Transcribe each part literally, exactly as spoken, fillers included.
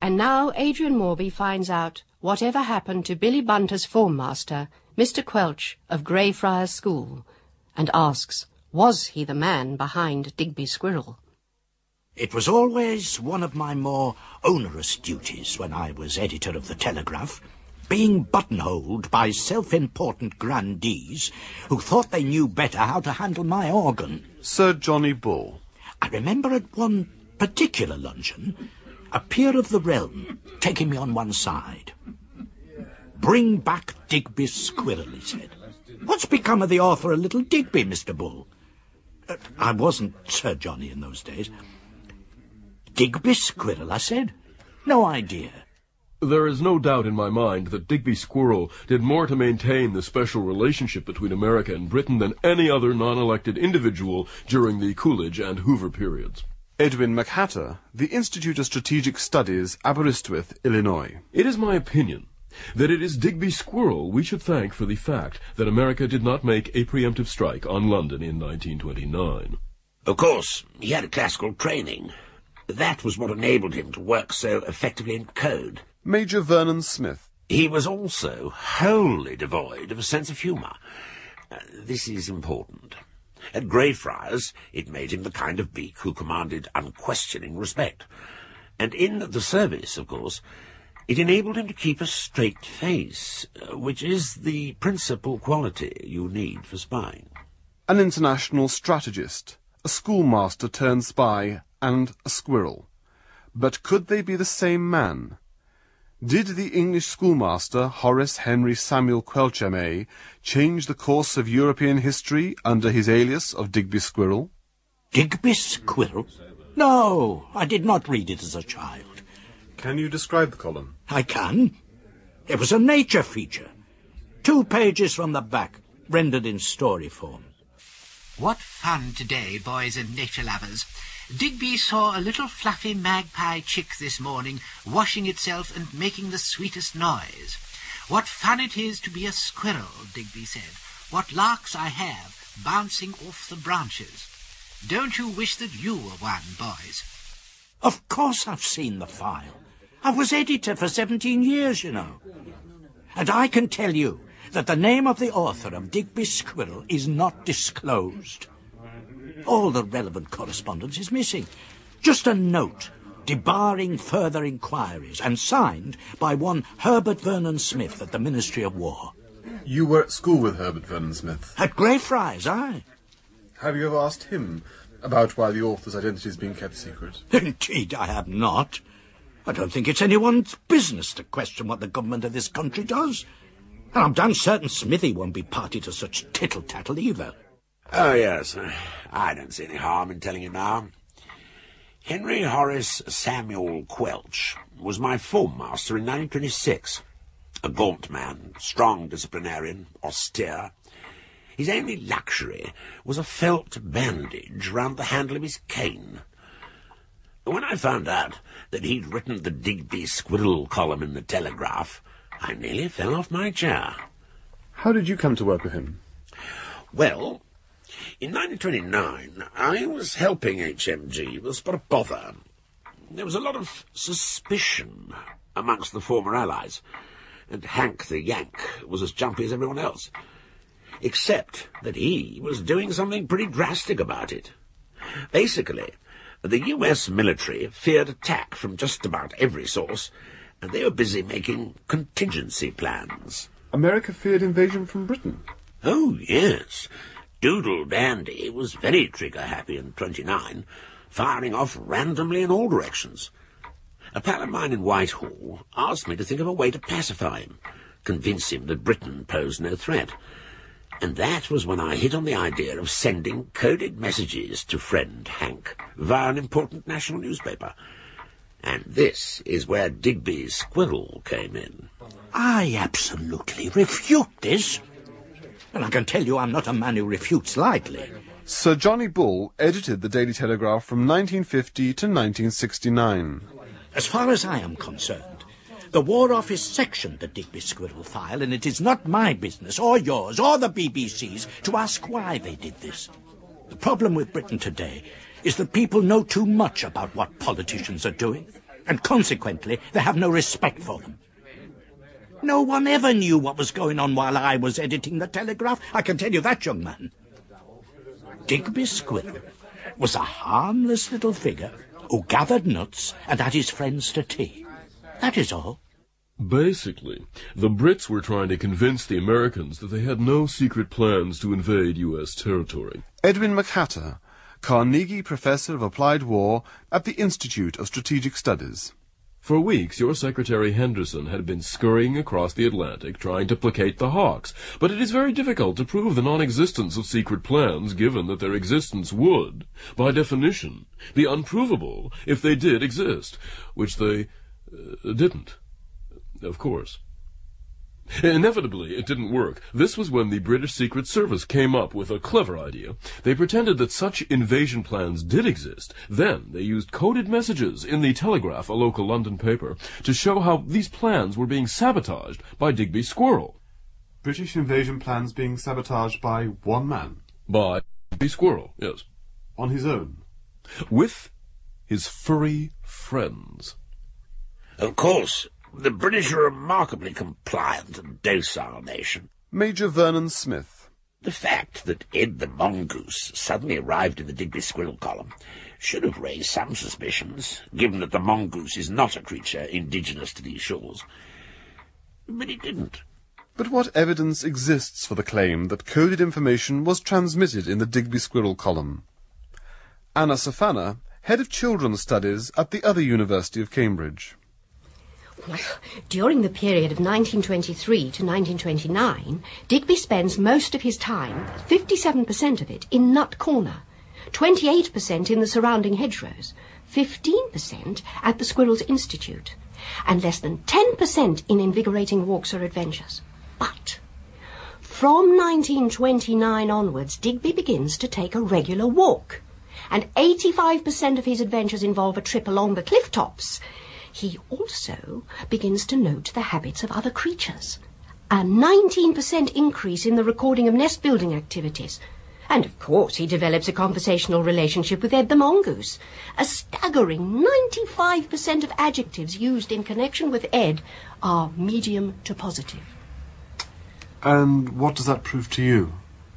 And now Adrian Morby finds out whatever happened to Billy Bunter's form master, Mister Quelch of Greyfriars School, and asks, was he the man behind Digby Squirrel? It was always one of my more onerous duties when I was editor of the Telegraph, being buttonholed by self-important grandees who thought they knew better how to handle my organ. Sir Johnny Bull. I remember at one particular luncheon, a peer of the realm taking me on one side. "Bring back Digby Squirrel," he said. "What's become of the author of Little Digby, Mister Bull?" Uh, I wasn't Sir Johnny in those days. "Digby Squirrel," I said. "No idea." There is no doubt in my mind that Digby Squirrel did more to maintain the special relationship between America and Britain than any other non-elected individual during the Coolidge and Hoover periods. Edwin McHatter, The Institute of Strategic Studies, Aberystwyth, Illinois. It is my opinion that it is Digby Squirrel we should thank for the fact that America did not make a preemptive strike on London in nineteen twenty-nine. Of course, he had a classical training. That was what enabled him to work so effectively in code. Major Vernon Smith. He was also wholly devoid of a sense of humour. Uh, this is important. At Greyfriars, it made him the kind of beak who commanded unquestioning respect. And in the service, of course, it enabled him to keep a straight face, uh, which is the principal quality you need for spying. An international strategist, a schoolmaster turned spy, and a squirrel. But could they be the same man? Did the English schoolmaster Horace Henry Samuel Quelch, M A, change the course of European history under his alias of Digby Squirrel? Digby Squirrel? No, I did not read it as a child. Can you describe the column? I can. It was a nature feature. Two pages from the back, rendered in story form. What fun today, boys and nature lovers. Digby saw a little fluffy magpie chick this morning, washing itself and making the sweetest noise. What fun it is to be a squirrel, Digby said. What larks I have, bouncing off the branches. Don't you wish that you were one, boys? Of course I've seen the file. I was editor for seventeen years, you know. And I can tell you that the name of the author of Digby Squirrel is not disclosed. All the relevant correspondence is missing. Just a note debarring further inquiries and signed by one Herbert Vernon Smith at the Ministry of War. You were at school with Herbert Vernon Smith? At Greyfriars, aye. Have you ever asked him about why the author's identity is being kept secret? Indeed, I have not. I don't think it's anyone's business to question what the government of this country does. And I'm damn certain Smithy won't be party to such tittle-tattle either. Oh, yes. I don't see any harm in telling you now. Henry Horace Samuel Quelch was my form master in nineteen twenty-six. A gaunt man, strong disciplinarian, austere. His only luxury was a felt bandage round the handle of his cane. When I found out that he'd written the Digby Squirrel column in the Telegraph, I nearly fell off my chair. How did you come to work with him? Well, in nineteen twenty-nine, I was helping H M G with a spot of bother. There was a lot of suspicion amongst the former allies, and Hank the Yank was as jumpy as everyone else, except that he was doing something pretty drastic about it. Basically, the U S military feared attack from just about every source, and they were busy making contingency plans. America feared invasion from Britain? Oh, yes. Doodle Dandy was very trigger-happy in twenty-nine, firing off randomly in all directions. A pal of mine in Whitehall asked me to think of a way to pacify him, convince him that Britain posed no threat. And that was when I hit on the idea of sending coded messages to friend Hank via an important national newspaper. And this is where Digby Squirrel came in. I absolutely refute this. And I can tell you I'm not a man who refutes lightly. Sir Johnny Bull edited the Daily Telegraph from nineteen fifty to nineteen sixty-nine. As far as I am concerned, the War Office sectioned the Digby Squirrel file, and it is not my business, or yours, or the B B C's, to ask why they did this. The problem with Britain today is that people know too much about what politicians are doing. and consequently they have no respect for them. No one ever knew what was going on while I was editing the Telegraph. I can tell you that, young man. Digby Squirrel was a harmless little figure who gathered nuts and had his friends to tea. That is all. Basically, the Brits were trying to convince the Americans that they had no secret plans to invade U S territory. Edwin McHatter, Carnegie Professor of Applied War at the Institute of Strategic Studies. For weeks, your Secretary Henderson had been scurrying across the Atlantic trying to placate the Hawks, but it is very difficult to prove the non-existence of secret plans, given that their existence would, by definition, be unprovable if they did exist, which they uh, didn't, of course. Inevitably, it didn't work. This was when the British Secret Service came up with a clever idea. They pretended that such invasion plans did exist. Then they used coded messages in the Telegraph, a local London paper, to show how these plans were being sabotaged by Digby Squirrel. British invasion plans being sabotaged by one man? By Digby Squirrel, yes. On his own? With his furry friends. Of course, the British are a remarkably compliant and docile nation. Major Vernon Smith. The fact that Ed the Mongoose suddenly arrived in the Digby Squirrel column should have raised some suspicions, given that the mongoose is not a creature indigenous to these shores. But it didn't. But what evidence exists for the claim that coded information was transmitted in the Digby Squirrel column? Anna Safana, Head of Children's Studies at the other University of Cambridge. Well, during the period of nineteen twenty-three to nineteen twenty-nine, Digby spends most of his time, fifty-seven percent of it, in Nut Corner, twenty-eight percent in the surrounding hedgerows, fifteen percent at the Squirrels Institute, and less than ten percent in invigorating walks or adventures. But from nineteen twenty-nine onwards, Digby begins to take a regular walk, and eighty-five percent of his adventures involve a trip along the cliff tops. He also begins to note the habits of other creatures. A nineteen percent increase in the recording of nest-building activities. And, of course, he develops a conversational relationship with Ed the Mongoose. A staggering ninety-five percent of adjectives used in connection with Ed are medium to positive. And what does that prove to you?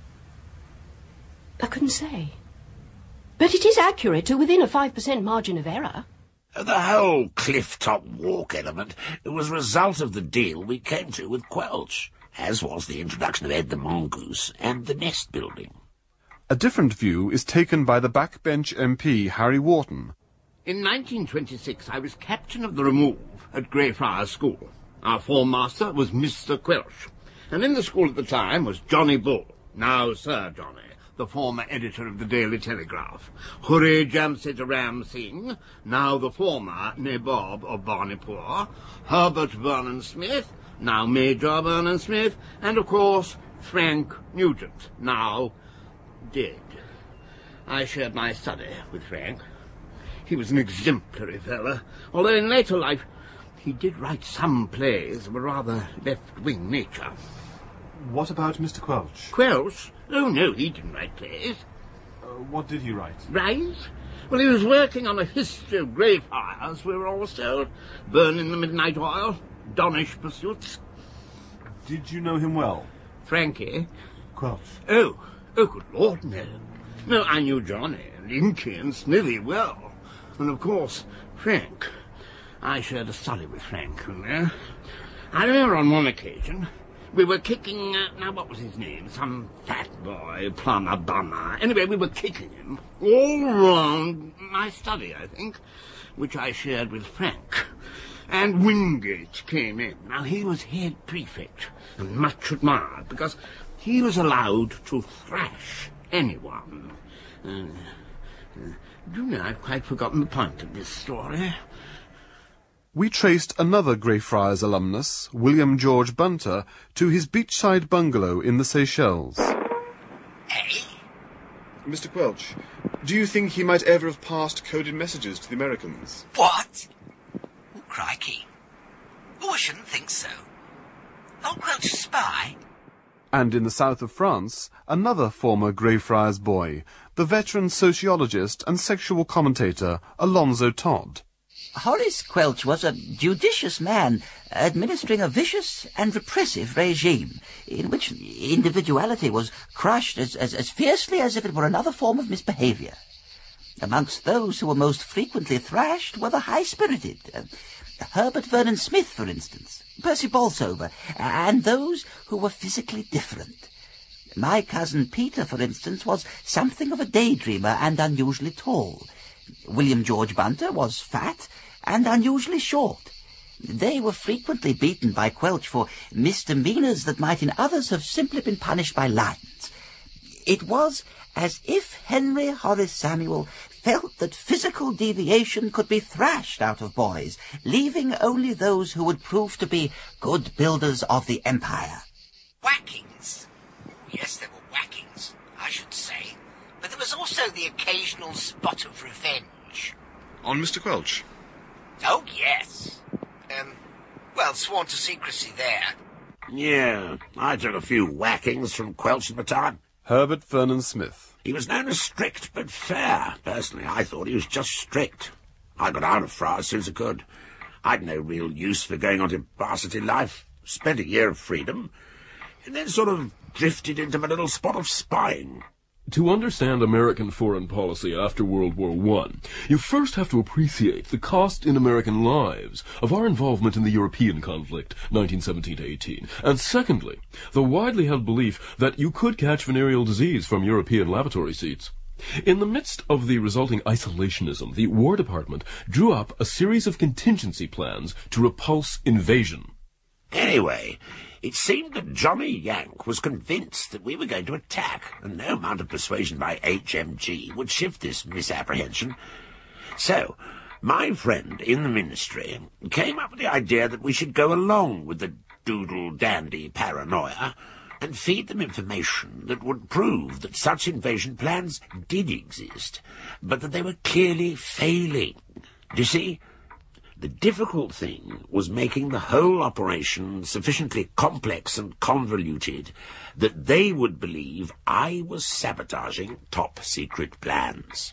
I couldn't say. But it is accurate to within a five percent margin of error. The whole cliff-top walk element was a result of the deal we came to with Quelch, as was the introduction of Ed the Mongoose and the nest building. A different view is taken by the backbench M P Harry Wharton. In nineteen twenty-six, I was captain of the remove at Greyfriars School. Our form master was Mister Quelch, and in the school at the time was Johnny Bull, now Sir Johnny, the former editor of the Daily Telegraph, Hurry Jamset Ram Singh, now the former Nabob of Barneypore, Herbert Vernon Smith, now Major Vernon Smith, and, of course, Frank Nugent, now dead. I shared my study with Frank. He was an exemplary fellow, although in later life he did write some plays of a rather left-wing nature. What about Mister Quelch? Quelch? Oh, no, he didn't write plays. Uh, what did he write? Right? Well, he was working on a history of Greyfriars, we were all told. Burning the midnight oil, Donish pursuits. Did you know him well? Frankie? Quelch. Oh, oh, good Lord, no. No, I knew Johnny and Inky and Smithy well. And, of course, Frank. I shared a study with Frank, you know. I remember on one occasion we were kicking, uh, now what was his name? Some fat boy, plumber, bummer. Anyway, we were kicking him all round my study, I think, which I shared with Frank. And Wingate came in. Now, he was head prefect and much admired because he was allowed to thrash anyone. Uh, uh, do you know, I've quite forgotten the point of this story. We traced another Greyfriars alumnus, William George Bunter, to his beachside bungalow in the Seychelles. Hey? Mister Quelch, do you think he might ever have passed coded messages to the Americans? What? Oh, crikey. Oh, I shouldn't think so. Old Quelch a spy? And in the south of France, another former Greyfriars boy, the veteran sociologist and sexual commentator Alonzo Todd. Horace Quelch was a judicious man, administering a vicious and repressive regime, in which individuality was crushed as, as, as fiercely as if it were another form of misbehaviour. Amongst those who were most frequently thrashed were the high-spirited, uh, Herbert Vernon Smith, for instance, Percy Bolsover, and those who were physically different. My cousin Peter, for instance, was something of a daydreamer and unusually tall. William George Bunter was fat and unusually short. They were frequently beaten by Quelch for misdemeanours that might in others have simply been punished by lines. It was as if Henry Horace Samuel felt that physical deviation could be thrashed out of boys, leaving only those who would prove to be good builders of the empire. Whackings. Yes, there were whackings, I should say. But there was also the occasional spot of revenge. On Mister Quelch? Oh, yes. Um, well, sworn to secrecy there. Yeah, I took a few whackings from Quelch at the time. Herbert Vernon Smith. He was known as strict but fair. Personally, I thought he was just strict. I got out of Friars as soon as I could. I'd no real use for going on to varsity life. Spent a year of freedom, and then sort of drifted into my little spot of spying. To understand American foreign policy after World War One, you first have to appreciate the cost in American lives of our involvement in the European conflict, nineteen seventeen to eighteen, and secondly, the widely held belief that you could catch venereal disease from European lavatory seats. In the midst of the resulting isolationism, the War Department drew up a series of contingency plans to repulse invasion. Anyway, it seemed that Johnny Yank was convinced that we were going to attack, and no amount of persuasion by H M G would shift this misapprehension. So, my friend in the ministry came up with the idea that we should go along with the doodle-dandy paranoia and feed them information that would prove that such invasion plans did exist, but that they were clearly failing. Do you see? The difficult thing was making the whole operation sufficiently complex and convoluted that they would believe I was sabotaging top-secret plans.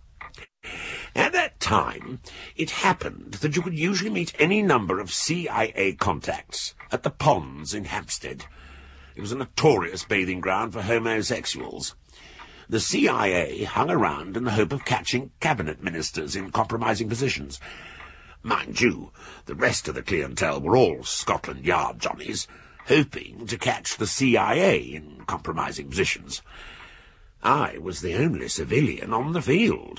At that time, it happened that you could usually meet any number of C I A contacts at the ponds in Hampstead. It was a notorious bathing ground for homosexuals. The C I A hung around in the hope of catching cabinet ministers in compromising positions. Mind you, the rest of the clientele were all Scotland Yard Johnnies, hoping to catch the C I A in compromising positions. I was the only civilian on the field.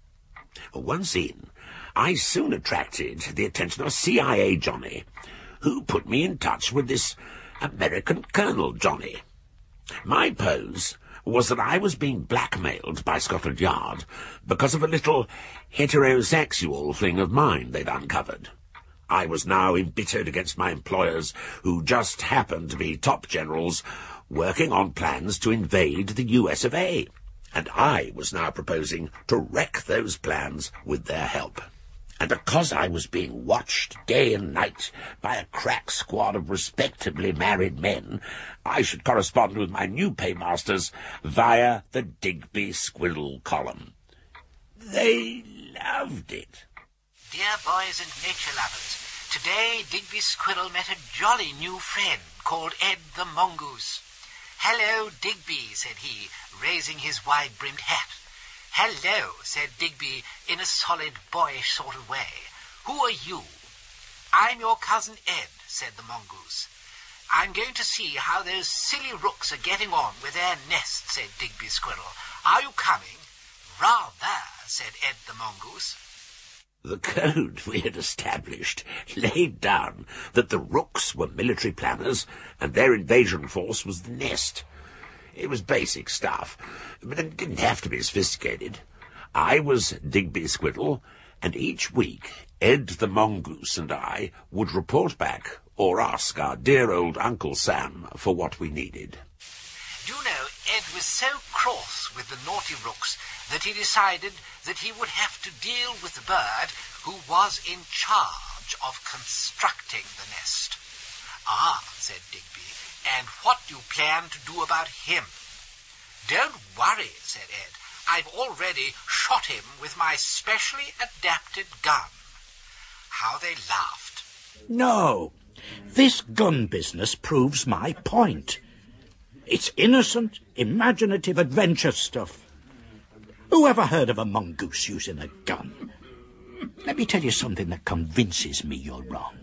Once in, I soon attracted the attention of a C I A Johnny, who put me in touch with this American Colonel Johnny. My pose was that I was being blackmailed by Scotland Yard because of a little heterosexual thing of mine they'd uncovered. I was now embittered against my employers, who just happened to be top generals working on plans to invade the U S of A, and I was now proposing to wreck those plans with their help. And because I was being watched day and night by a crack squad of respectably married men, I should correspond with my new paymasters via the Digby Squirrel column. They loved it. Dear boys and nature lovers, today Digby Squirrel met a jolly new friend called Ed the Mongoose. Hello, Digby, said he, raising his wide-brimmed hat. Hello, said Digby, in a solid, boyish sort of way. Who are you? I'm your cousin Ed, said the Mongoose. I'm going to see how those silly rooks are getting on with their nest, said Digby Squirrel. Are you coming? Rather, said Ed the Mongoose. The code we had established laid down that the rooks were military planners and their invasion force was the nest. It was basic stuff, but it didn't have to be sophisticated. I was Digby Squirrel, and each week Ed the Mongoose and I would report back or ask our dear old Uncle Sam for what we needed. Do you know, Ed was so cross with the naughty rooks that he decided that he would have to deal with the bird who was in charge of constructing the nest. Ah, said Digby, and what do you plan to do about him? Don't worry, said Ed. I've already shot him with my specially adapted gun. how they laughed. No, this gun business proves my point. It's innocent, imaginative adventure stuff. Who ever heard of a mongoose using a gun? Let me tell you something that convinces me you're wrong.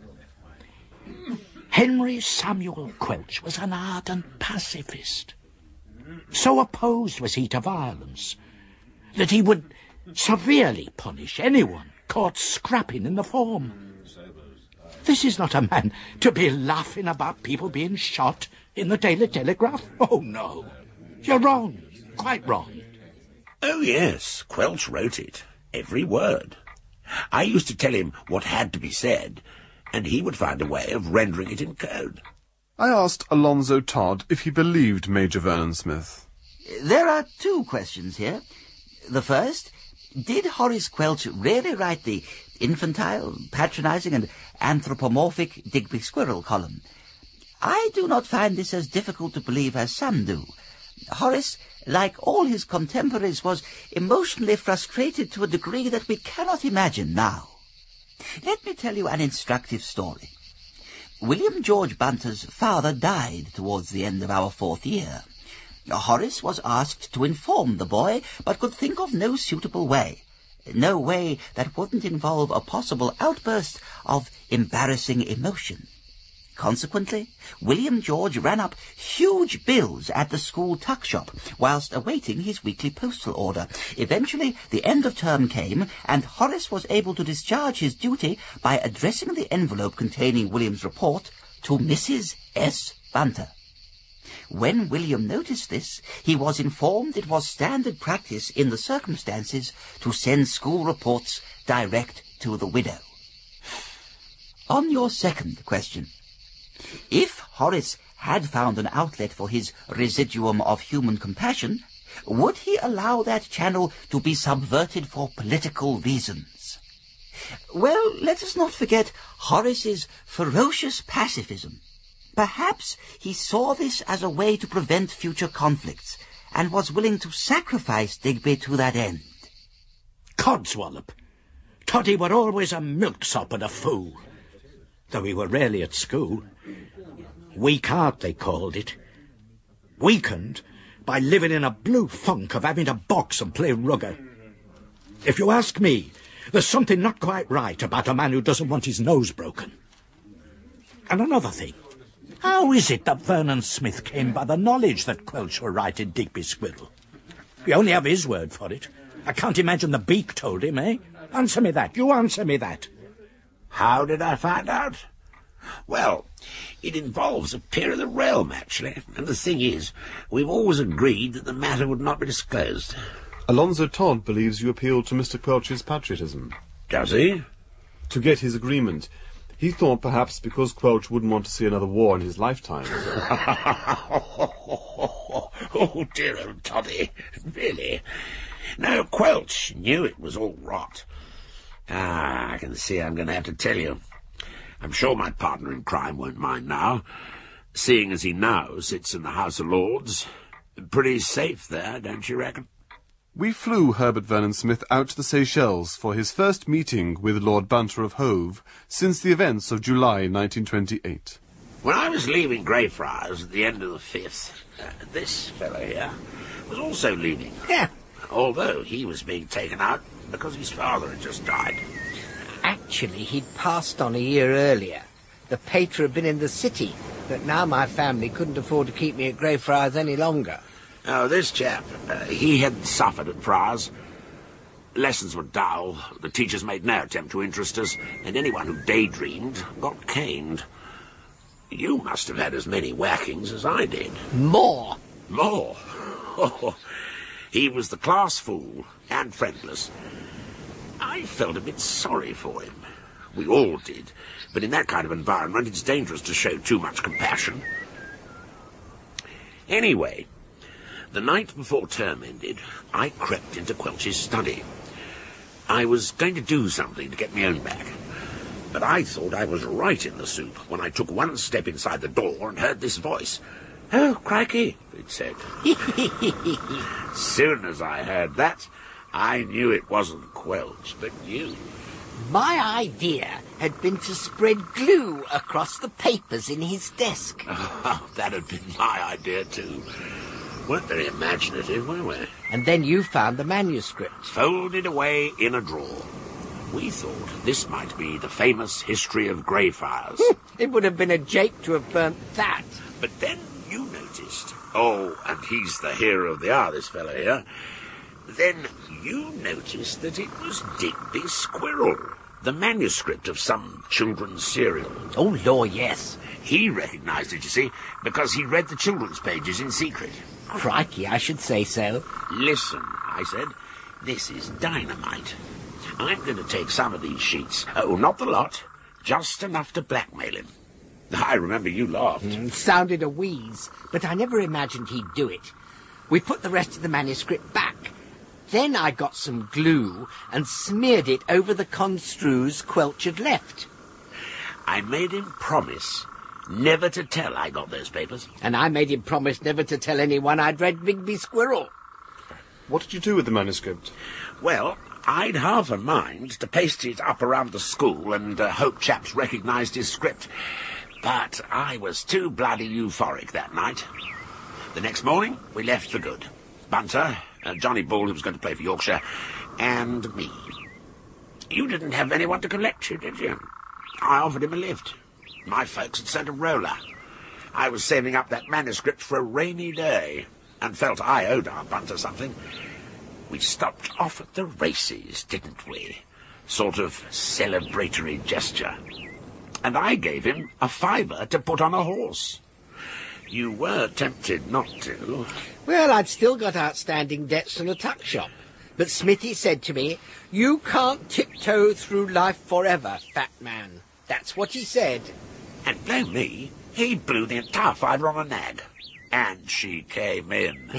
Henry Samuel Quelch was an ardent pacifist. So opposed was he to violence that he would severely punish anyone caught scrapping in the form. This is not a man to be laughing about people being shot in the Daily Telegraph. Oh, no. You're wrong. Quite wrong. Oh, yes, Quelch wrote it. Every word. I used to tell him what had to be said, and he would find a way of rendering it in code. I asked Alonzo Todd if he believed Major Vernon Smith. There are two questions here. The first, did Horace Quelch really write the infantile, patronizing, and anthropomorphic Digby Squirrel column? I do not find this as difficult to believe as some do. Horace, like all his contemporaries, was emotionally frustrated to a degree that we cannot imagine now. Let me tell you an instructive story. William George Bunter's father died towards the end of our fourth year. Horace was asked to inform the boy, but could think of no suitable way. No way that wouldn't involve a possible outburst of embarrassing emotion. Consequently, William George ran up huge bills at the school tuck shop whilst awaiting his weekly postal order. Eventually, the end of term came, and Horace was able to discharge his duty by addressing the envelope containing William's report to Missus S. Bunter. When William noticed this, he was informed it was standard practice in the circumstances to send school reports direct to the widow. On your second question, if Horace had found an outlet for his residuum of human compassion, would he allow that channel to be subverted for political reasons? Well, let us not forget Horace's ferocious pacifism. Perhaps he saw this as a way to prevent future conflicts, and was willing to sacrifice Digby to that end. Codswallop. Toddy were always a milksop and a fool, though he were rarely at school. Weak heart, they called it. Weakened by living in a blue funk of having to box and play rugger. If you ask me, there's something not quite right about a man who doesn't want his nose broken. And another thing. How is it that Vernon Smith came by the knowledge that Quelch were writing Digby Squirrel? We only have his word for it. I can't imagine the beak told him, eh? Answer me that. You answer me that. How did I find out? Well, it involves a peer of the realm, actually. And the thing is, we've always agreed that the matter would not be disclosed. Alonzo Todd believes you appealed to Mister Quelch's patriotism. Does he? To get his agreement. He thought perhaps because Quelch wouldn't want to see another war in his lifetime. Oh, dear old Toddy. Really? No, Quelch knew it was all rot. Ah, I can see I'm going to have to tell you. I'm sure my partner in crime won't mind now, seeing as he now sits in the House of Lords. Pretty safe there, don't you reckon? We flew Herbert Vernon Smith out to the Seychelles for his first meeting with Lord Bunter of Hove since the events of July nineteen twenty-eight. When I was leaving Greyfriars at the end of the fifth, uh, this fellow here was also leaving. Yeah. Although he was being taken out because his father had just died. Actually, he'd passed on a year earlier. The pater had been in the city, but now my family couldn't afford to keep me at Greyfriars any longer. Oh, this chap, uh, he had suffered at Friars. Lessons were dull, the teachers made no attempt to interest us, and anyone who daydreamed got caned. You must have had as many whackings as I did. More. More? Oh, he was the class fool and friendless. I felt a bit sorry for him. We all did, but in that kind of environment it's dangerous to show too much compassion. Anyway, the night before term ended, I crept into Quelch's study. I was going to do something to get my own back, but I thought I was right in the soup when I took one step inside the door and heard this voice. "Oh, crikey," it said. Soon as I heard that, I knew it wasn't Quelch, but you. My idea had been to spread glue across the papers in his desk. Oh, that had been my idea too. Weren't very imaginative, were we? And then you found the manuscript. Folded away in a drawer. We thought this might be the famous history of Greyfriars. It would have been a jake to have burnt that. But then you noticed... Oh, and he's the hero of the hour, this fellow here. Then you noticed that it was Digby Squirrel, the manuscript of some children's serial. Oh, Lord, yes. He recognised it, you see, because he read the children's pages in secret. Crikey, I should say so. Listen, I said, this is dynamite. I'm going to take some of these sheets. Oh, not the lot, just enough to blackmail him. I remember you laughed. Mm, sounded a wheeze, but I never imagined he'd do it. We put the rest of the manuscript back. Then I got some glue and smeared it over the construes Quelch had left. I made him promise never to tell I got those papers. And I made him promise never to tell anyone I'd read Digby Squirrel. What did you do with the manuscript? Well, I'd half a mind to paste it up around the school and uh, hope chaps recognised his script. But I was too bloody euphoric that night. The next morning, we left for good. Bunter, uh, Johnny Bull, who was going to play for Yorkshire, and me. You didn't have anyone to collect you, did you? I offered him a lift. My folks had sent a roller. I was saving up that manuscript for a rainy day, and felt I owed our Bunter something. We stopped off at the races, didn't we? Sort of celebratory gesture. And I gave him a fiver to put on a horse. You were tempted not to. Well, I'd still got outstanding debts and a tuck shop. But Smithy said to me, "You can't tiptoe through life forever, fat man." That's what he said. And blow me, he blew the entire fiver on a nag. And she came in.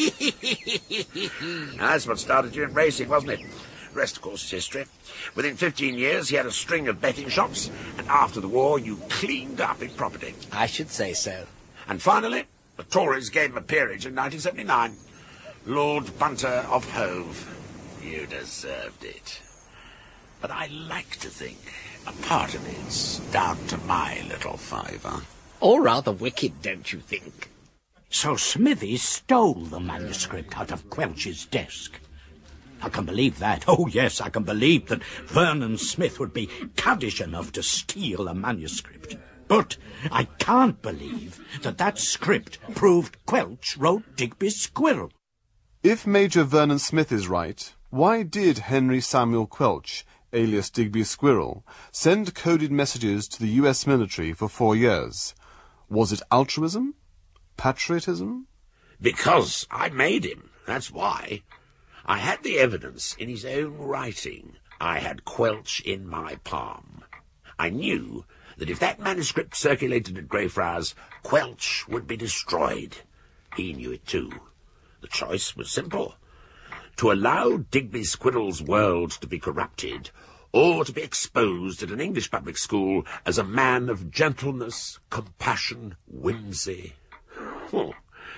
That's what started you in racing, wasn't it? The rest, of course, is history. Within fifteen years, he had a string of betting shops, and after the war, you cleaned up in property. I should say so. And finally, the Tories gave him a peerage in nineteen seventy-nine. Lord Bunter of Hove. You deserved it. But I like to think a part of it's down to my little fiver. Or rather wicked, don't you think? So Smithy stole the manuscript out of Quelch's desk. I can believe that. Oh, yes, I can believe that Vernon Smith would be caddish enough to steal a manuscript. But I can't believe that that script proved Quelch wrote Digby Squirrel. If Major Vernon Smith is right, why did Henry Samuel Quelch, alias Digby Squirrel, send coded messages to the U S military for four years? Was it altruism? Patriotism? Because I made him, that's why. I had the evidence in his own writing. I had Quelch in my palm. I knew that if that manuscript circulated at Greyfriars, Quelch would be destroyed. He knew it too. The choice was simple. To allow Digby Squirrel's world to be corrupted, or to be exposed at an English public school as a man of gentleness, compassion, whimsy. Oh,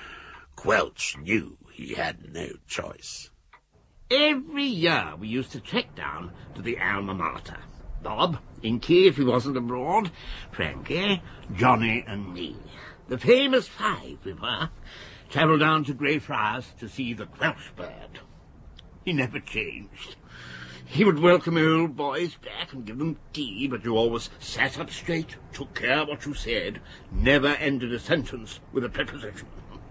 Quelch knew he had no choice. Every year we used to trek down to the alma mater. Bob, Inky if he wasn't abroad, Frankie, Johnny and me. The famous five we were. Travelled down to Greyfriars to see the Quelch bird. He never changed. He would welcome old boys back and give them tea, but you always sat up straight, took care what you said, never ended a sentence with a preposition.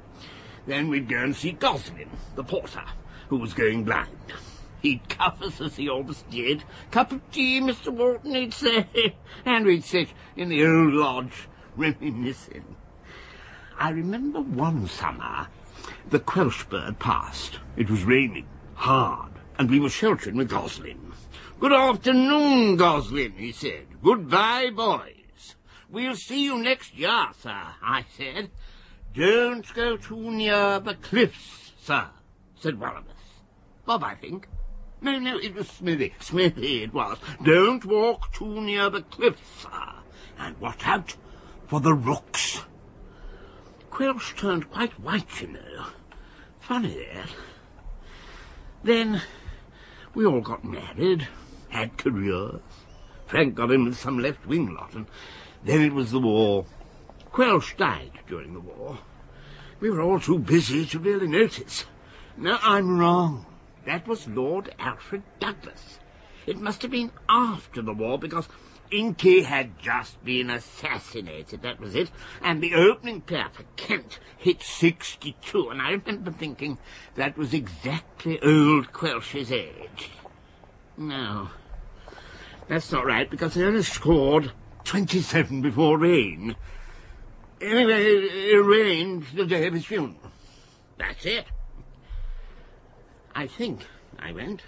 Then we'd go and see Goslin, the porter, who was going blind. He'd cuff us as he always did. "Cup of tea, Mister Wharton," he'd say, and we'd sit in the old lodge reminiscing. I remember one summer the Quelch bird passed. It was raining hard, and we were sheltering with Goslin. "Good afternoon, Goslin," he said. "Goodbye, boys." "We'll see you next year, sir," I said. "Don't go too near the cliffs, sir," said one of us. Bob, I think. No, no, it was Smithy. Smithy it was. "Don't walk too near the cliffs, sir. And watch out for the rooks." Quelch turned quite white, you know. Funny that. Then we all got married, had careers. Frank got in with some left-wing lot, and then it was the war. Quelch died during the war. We were all too busy to really notice. No, I'm wrong. That was Lord Alfred Douglas. It must have been after the war, because Inky had just been assassinated, that was it, and the opening pair for Kent hit sixty-two, and I remember thinking that was exactly old Quelch's age. No, that's not right, because he only scored twenty-seven before rain. Anyway, it rained the day of his funeral. That's it. I think I went.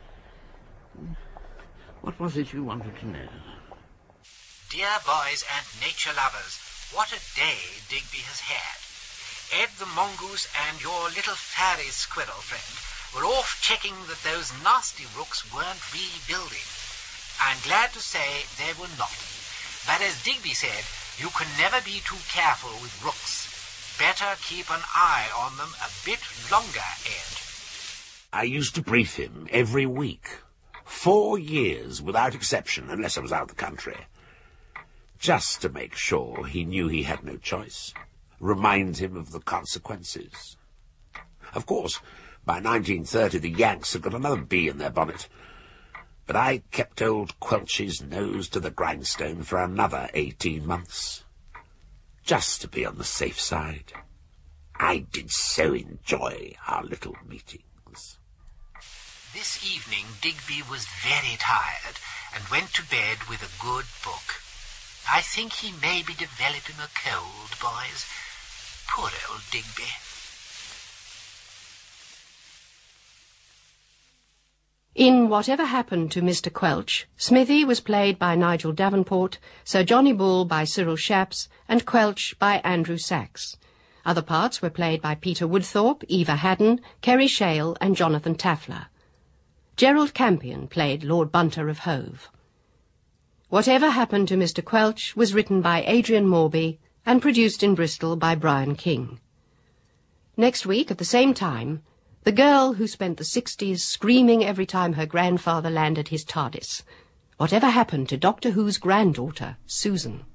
What was it you wanted to know? Dear boys and nature lovers, what a day Digby has had. Ed the mongoose and your little fairy squirrel friend were off checking that those nasty rooks weren't really building. I'm glad to say they were not. But as Digby said, you can never be too careful with rooks. Better keep an eye on them a bit longer, Ed. I used to brief him every week. Four years without exception, unless I was out of the country. Just to make sure he knew he had no choice. Remind him of the consequences. Of course, by nineteen thirty the Yanks had got another bee in their bonnet. But I kept old Quelch's nose to the grindstone for another eighteen months. Just to be on the safe side. I did so enjoy our little meetings. This evening Digby was very tired and went to bed with a good book. I think he may be developing a cold, boys. Poor old Digby. In Whatever Happened to Mister Quelch, Smithy was played by Nigel Davenport, Sir Johnny Bull by Cyril Shapps, and Quelch by Andrew Sachs. Other parts were played by Peter Woodthorpe, Eva Haddon, Kerry Shale, and Jonathan Taffler. Gerald Campion played Lord Bunter of Hove. Whatever Happened to Mister Quelch was written by Adrian Morby and produced in Bristol by Brian King. Next week, at the same time, the girl who spent the sixties screaming every time her grandfather landed his TARDIS. Whatever Happened to Doctor Who's granddaughter, Susan?